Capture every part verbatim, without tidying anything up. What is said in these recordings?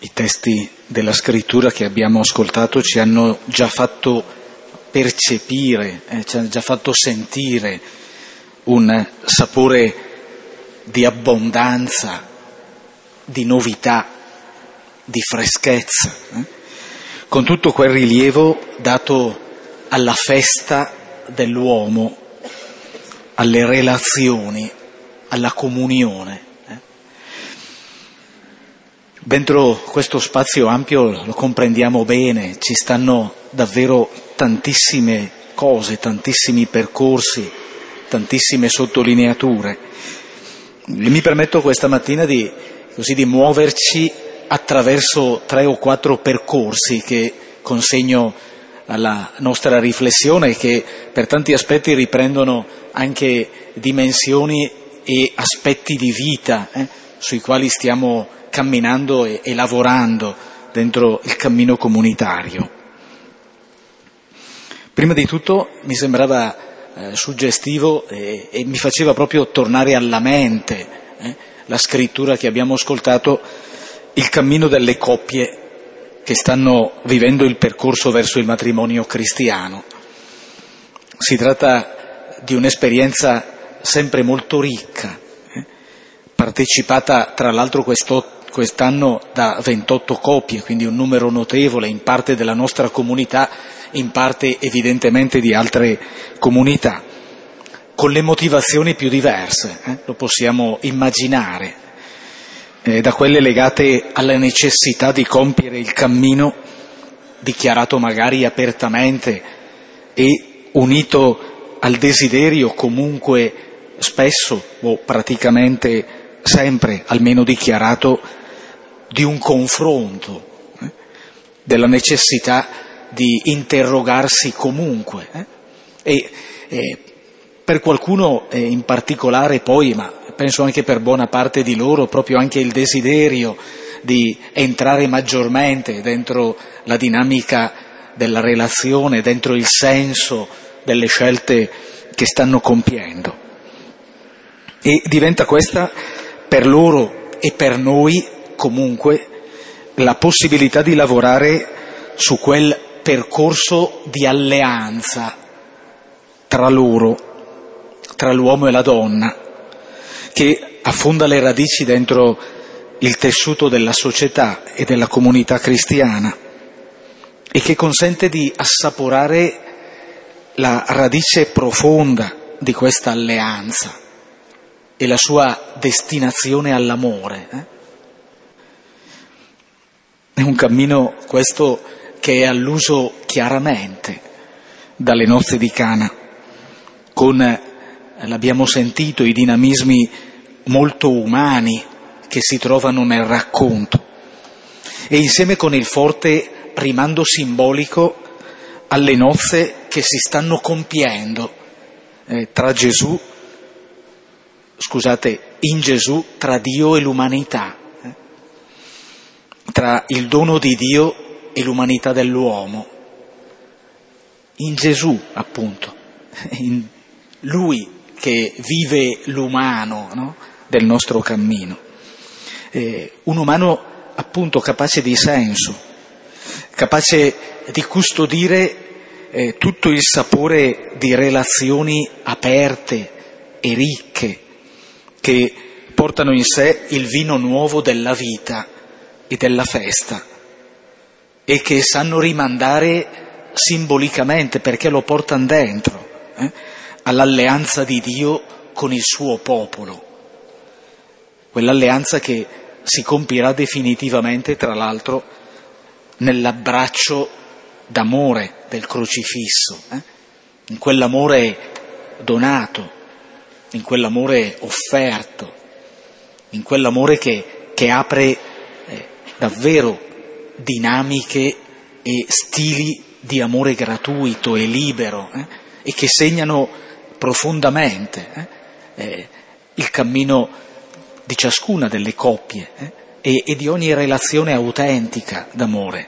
I testi della scrittura che abbiamo ascoltato ci hanno già fatto percepire, eh, ci hanno già fatto sentire un sapore di abbondanza, di novità, di freschezza, eh? con tutto quel rilievo dato alla festa dell'uomo, alle relazioni, alla comunione. Dentro questo spazio ampio, lo comprendiamo bene, ci stanno davvero tantissime cose, tantissimi percorsi, tantissime sottolineature. Mi permetto questa mattina di, così, di muoverci attraverso tre o quattro percorsi che consegno alla nostra riflessione e che per tanti aspetti riprendono anche dimensioni e aspetti di vita eh, sui quali stiamo camminando e, e lavorando dentro il cammino comunitario. Prima di tutto mi sembrava eh, suggestivo e, e mi faceva proprio tornare alla mente eh, la scrittura che abbiamo ascoltato, il cammino delle coppie che stanno vivendo il percorso verso il matrimonio cristiano. Si tratta di un'esperienza sempre molto ricca, eh, partecipata tra l'altro questo quest'anno da ventotto coppie, quindi un numero notevole, in parte della nostra comunità, in parte evidentemente di altre comunità, con le motivazioni più diverse, eh? lo possiamo immaginare, eh, da quelle legate alla necessità di compiere il cammino, dichiarato magari apertamente e unito al desiderio comunque spesso o praticamente sempre, almeno dichiarato, di un confronto, eh? della necessità di interrogarsi comunque. Eh? E, e per qualcuno eh, in particolare poi, ma penso anche per buona parte di loro, proprio anche il desiderio di entrare maggiormente dentro la dinamica della relazione, dentro il senso delle scelte che stanno compiendo. E diventa questa per loro e per noi comunque la possibilità di lavorare su quel percorso di alleanza tra loro, tra l'uomo e la donna, che affonda le radici dentro il tessuto della società e della comunità cristiana e che consente di assaporare la radice profonda di questa alleanza e la sua destinazione all'amore. Eh? È un cammino questo che è alluso chiaramente dalle nozze di Cana, con, l'abbiamo sentito, i dinamismi molto umani che si trovano nel racconto e insieme con il forte rimando simbolico alle nozze che si stanno compiendo eh, tra Gesù, scusate, in Gesù, tra Dio e l'umanità, eh? tra il dono di Dio e l'umanità dell'uomo. In Gesù, appunto, in Lui che vive l'umano, no? del nostro cammino. Eh, un umano appunto capace di senso, capace di custodire eh, tutto il sapore di relazioni aperte e ricche che portano in sé il vino nuovo della vita e della festa e che sanno rimandare simbolicamente, perché lo portano dentro, eh, all'alleanza di Dio con il suo popolo, quell'alleanza che si compirà definitivamente, tra l'altro, nell'abbraccio d'amore del crocifisso, eh? in quell'amore donato, in quell'amore offerto, in quell'amore che, che apre eh, davvero dinamiche e stili di amore gratuito e libero eh? e che segnano profondamente eh? Eh, il cammino di ciascuna delle coppie eh? e, e di ogni relazione autentica d'amore.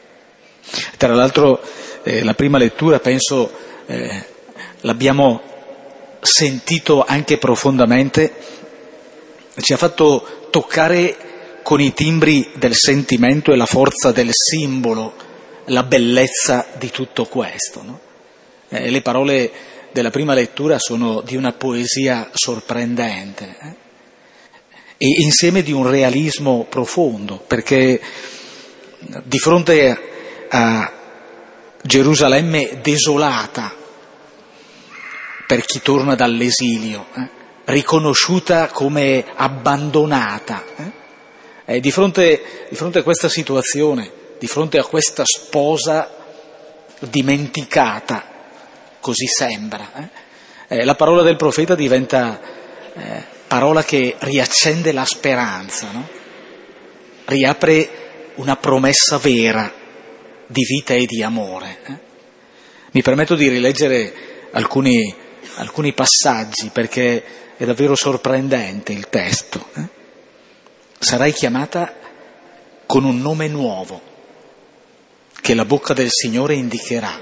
Tra l'altro eh, la prima lettura, penso, eh, l'abbiamo sentito anche profondamente, ci ha fatto toccare con i timbri del sentimento e la forza del simbolo la bellezza di tutto questo, no? Eh, le parole della prima lettura sono di una poesia sorprendente, eh? E insieme di un realismo profondo, perché di fronte a Gerusalemme desolata per chi torna dall'esilio, eh? riconosciuta come abbandonata, eh? E di fronte, di fronte a questa situazione, di fronte a questa sposa dimenticata, così sembra, eh? Eh, la parola del profeta diventa eh, parola che riaccende la speranza, no? Riapre una promessa vera di vita e di amore. Eh? Mi permetto di rileggere alcuni, alcuni passaggi perché è davvero sorprendente il testo. Eh? Sarai chiamata con un nome nuovo che la bocca del Signore indicherà.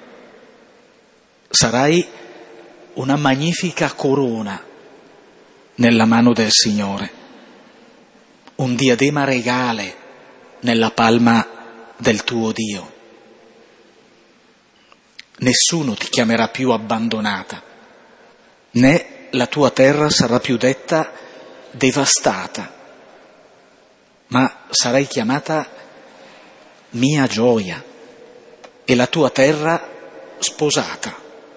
Sarai una magnifica corona nella mano del Signore, un diadema regale nella palma del tuo Dio. Nessuno ti chiamerà più abbandonata, né la tua terra sarà più detta devastata, ma sarai chiamata mia gioia e la tua terra sposata,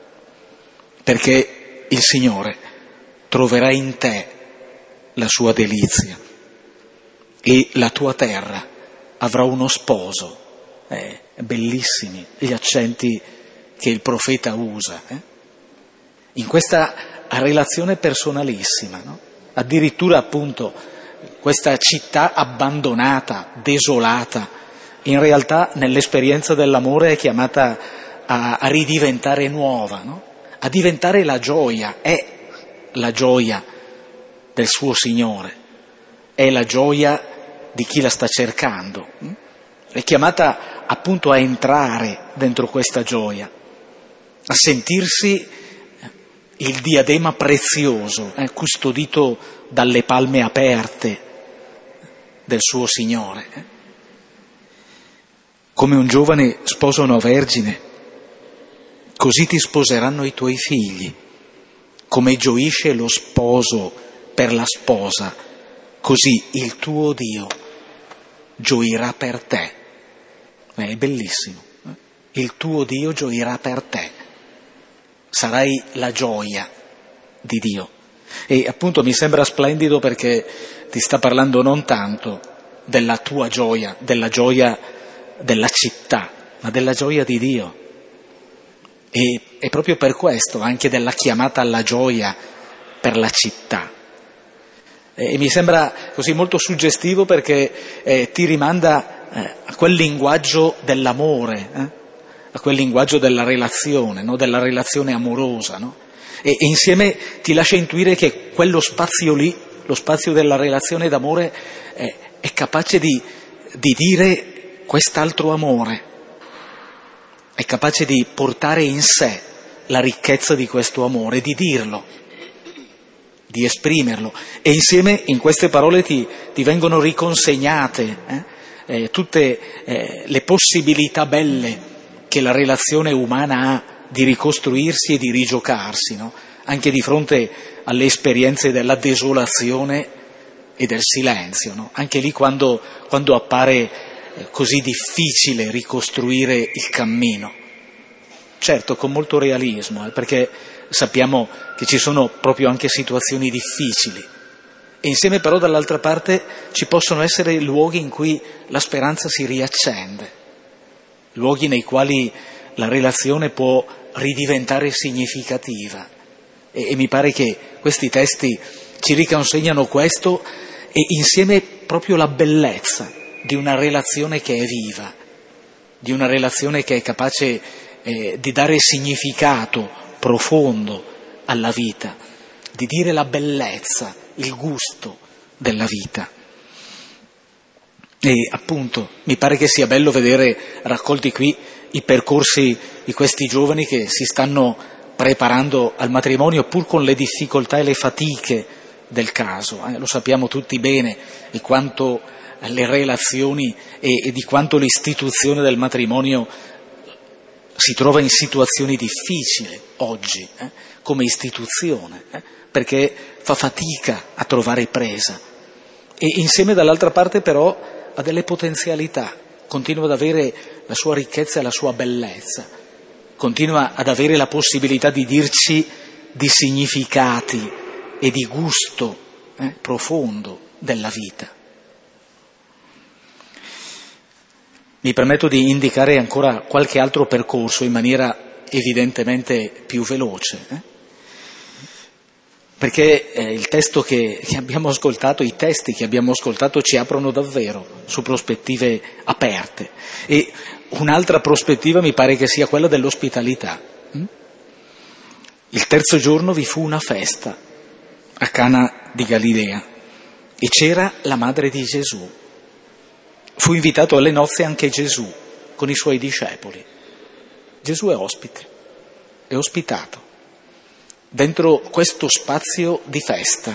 perché il Signore troverà in te la sua delizia e la tua terra avrà uno sposo. Eh, bellissimi gli accenti che il profeta usa, eh? In questa relazione personalissima, no? Addirittura appunto questa città abbandonata, desolata, in realtà nell'esperienza dell'amore è chiamata a, a ridiventare nuova, no? A diventare la gioia, è la gioia del suo Signore, è la gioia di chi la sta cercando, è chiamata appunto a entrare dentro questa gioia, a sentirsi il diadema prezioso, eh, custodito dalle palme aperte del suo Signore. Come un giovane sposa una vergine, così ti sposeranno i tuoi figli. Come gioisce lo sposo per la sposa, così il tuo Dio gioirà per te. È bellissimo. Il tuo Dio gioirà per te. Sarai la gioia di Dio. E appunto mi sembra splendido perché ti sta parlando non tanto della tua gioia, della gioia della città, ma della gioia di Dio. E è proprio per questo anche della chiamata alla gioia per la città. E mi sembra così molto suggestivo perché eh, ti rimanda eh, a quel linguaggio dell'amore, eh? a quel linguaggio della relazione, no? Della relazione amorosa, no? E, e insieme ti lascia intuire che quello spazio lì, lo spazio della relazione d'amore, eh, è capace di, di dire quest'altro amore, è capace di portare in sé la ricchezza di questo amore, di dirlo, di esprimerlo. E insieme in queste parole ti, ti vengono riconsegnate eh, eh, tutte eh, le possibilità belle che la relazione umana ha di ricostruirsi e di rigiocarsi, no? Anche di fronte alle esperienze della desolazione e del silenzio, no? Anche lì quando, quando appare eh, così difficile ricostruire il cammino. Certo, con molto realismo, eh, perché sappiamo che ci sono proprio anche situazioni difficili. E insieme però dall'altra parte ci possono essere luoghi in cui la speranza si riaccende, luoghi nei quali la relazione può ridiventare significativa. E, e mi pare che questi testi ci riconsegnano questo e insieme proprio la bellezza di una relazione che è viva, di una relazione che è capace eh, di dare significato profondo alla vita, di dire la bellezza, il gusto della vita. E appunto mi pare che sia bello vedere raccolti qui i percorsi di questi giovani che si stanno preparando al matrimonio pur con le difficoltà e le fatiche del caso. Eh? Lo sappiamo tutti bene di quanto le relazioni e, e di quanto l'istituzione del matrimonio si trova in situazioni difficili oggi, eh? come istituzione, eh? perché fa fatica a trovare presa. E insieme dall'altra parte però ha delle potenzialità, continua ad avere la sua ricchezza e la sua bellezza, continua ad avere la possibilità di dirci di significati e di gusto eh, profondo della vita. Mi permetto di indicare ancora qualche altro percorso in maniera evidentemente più veloce, eh? perché eh, il testo che, che abbiamo ascoltato, i testi che abbiamo ascoltato ci aprono davvero su prospettive aperte. E un'altra prospettiva mi pare che sia quella dell'ospitalità. Hm? Il terzo giorno vi fu una festa a Cana di Galilea e c'era la madre di Gesù. Fu invitato alle nozze anche Gesù con i suoi discepoli. Gesù è ospite, è ospitato dentro questo spazio di festa.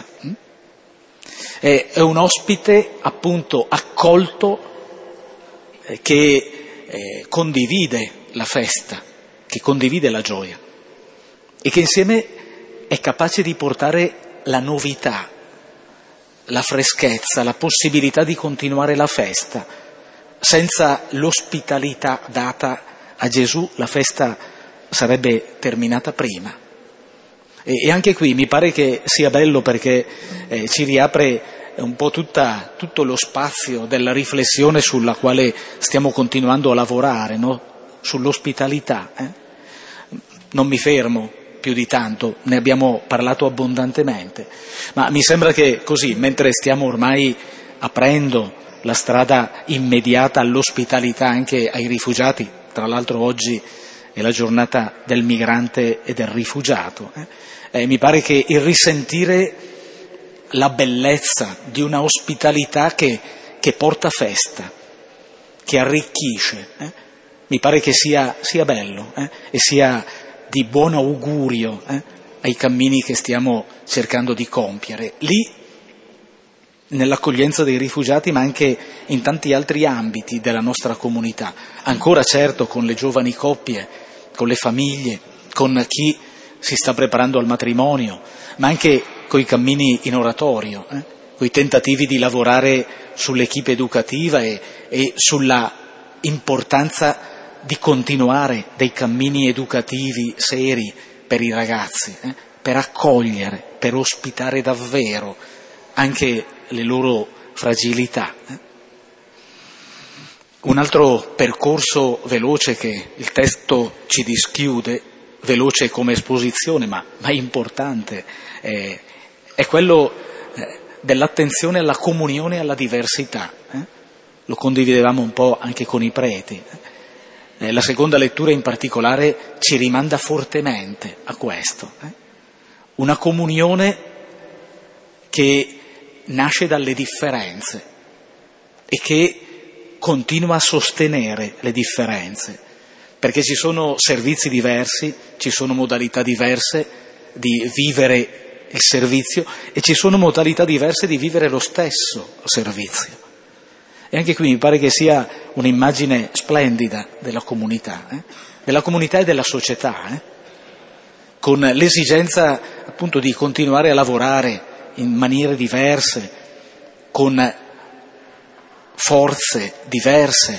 È, è un ospite appunto accolto eh, che eh, condivide la festa, che condivide la gioia e che insieme è capace di portare la novità, la freschezza, la possibilità di continuare la festa. Senza l'ospitalità data a Gesù la festa sarebbe terminata prima. E, e anche qui mi pare che sia bello perché eh, ci riapre un po' tutta, tutto lo spazio della riflessione sulla quale stiamo continuando a lavorare, no? Sull'ospitalità. Eh? Non mi fermo più di tanto, ne abbiamo parlato abbondantemente, ma mi sembra che così, mentre stiamo ormai aprendo la strada immediata all'ospitalità anche ai rifugiati, tra l'altro oggi è la giornata del migrante e del rifugiato, eh? Eh, mi pare che il risentire la bellezza di una ospitalità che, che porta festa, che arricchisce, eh? mi pare che sia, sia bello eh? e sia di buon augurio eh, ai cammini che stiamo cercando di compiere, lì nell'accoglienza dei rifugiati, ma anche in tanti altri ambiti della nostra comunità, ancora certo con le giovani coppie, con le famiglie, con chi si sta preparando al matrimonio, ma anche con i cammini in oratorio, eh, con i tentativi di lavorare sull'equipe educativa e, e sulla importanza di continuare dei cammini educativi seri per i ragazzi, eh, per accogliere, per ospitare davvero anche le loro fragilità. Eh. Un altro percorso veloce che il testo ci dischiude, veloce come esposizione ma, ma importante, eh, è quello eh, dell'attenzione alla comunione e alla diversità. Eh. Lo condividevamo un po' anche con i preti. Eh. La seconda lettura in particolare ci rimanda fortemente a questo. Eh? Una comunione che nasce dalle differenze e che continua a sostenere le differenze, perché ci sono servizi diversi, ci sono modalità diverse di vivere il servizio e ci sono modalità diverse di vivere lo stesso servizio. E anche qui mi pare che sia un'immagine splendida della comunità, eh? della comunità e della società, eh? con l'esigenza appunto di continuare a lavorare in maniere diverse, con forze diverse,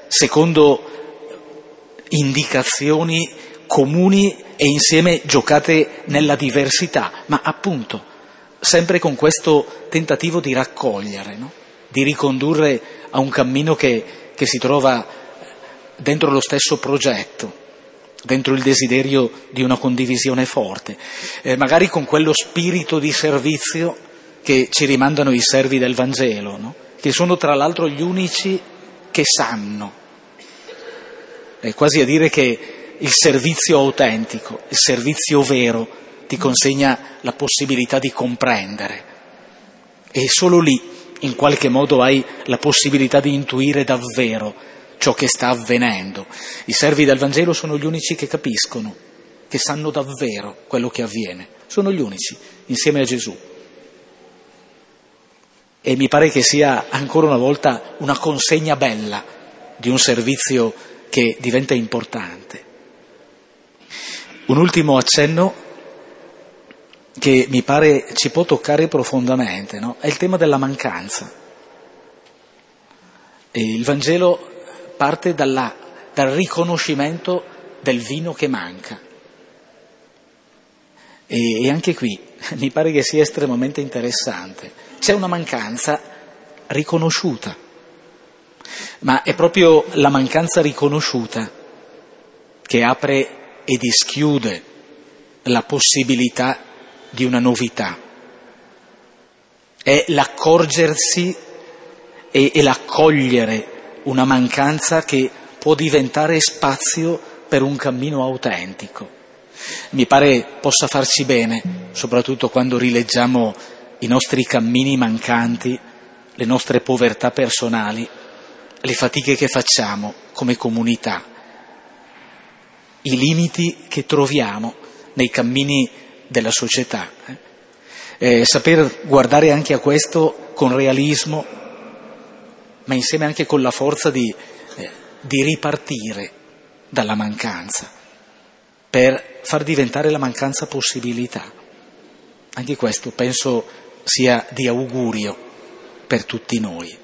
secondo indicazioni comuni e insieme giocate nella diversità, ma appunto sempre con questo tentativo di raccogliere, no? Di ricondurre a un cammino che, che si trova dentro lo stesso progetto, dentro il desiderio di una condivisione forte, eh, magari con quello spirito di servizio che ci rimandano i servi del Vangelo, no? Che sono tra l'altro gli unici che sanno, è quasi a dire che il servizio autentico, il servizio vero ti consegna la possibilità di comprendere e solo lì in qualche modo hai la possibilità di intuire davvero ciò che sta avvenendo. I servi del Vangelo sono gli unici che capiscono, che sanno davvero quello che avviene. Sono gli unici, insieme a Gesù. e mi pare che sia ancora una volta una consegna bella di un servizio che diventa importante. Un ultimo accenno che mi pare ci può toccare profondamente, no? È il tema della mancanza. E il Vangelo parte dalla, dal riconoscimento del vino che manca. E, e anche qui mi pare che sia estremamente interessante. C'è una mancanza riconosciuta, ma è proprio la mancanza riconosciuta che apre e dischiude la possibilità di una novità. È l'accorgersi e, e l'accogliere una mancanza che può diventare spazio per un cammino autentico. Mi pare possa farci bene, soprattutto quando rileggiamo i nostri cammini mancanti, le nostre povertà personali, le fatiche che facciamo come comunità, i limiti che troviamo nei cammini della società. Eh, saper guardare anche a questo con realismo, ma insieme anche con la forza di, eh, di ripartire dalla mancanza, per far diventare la mancanza possibilità. Anche questo penso sia di augurio per tutti noi.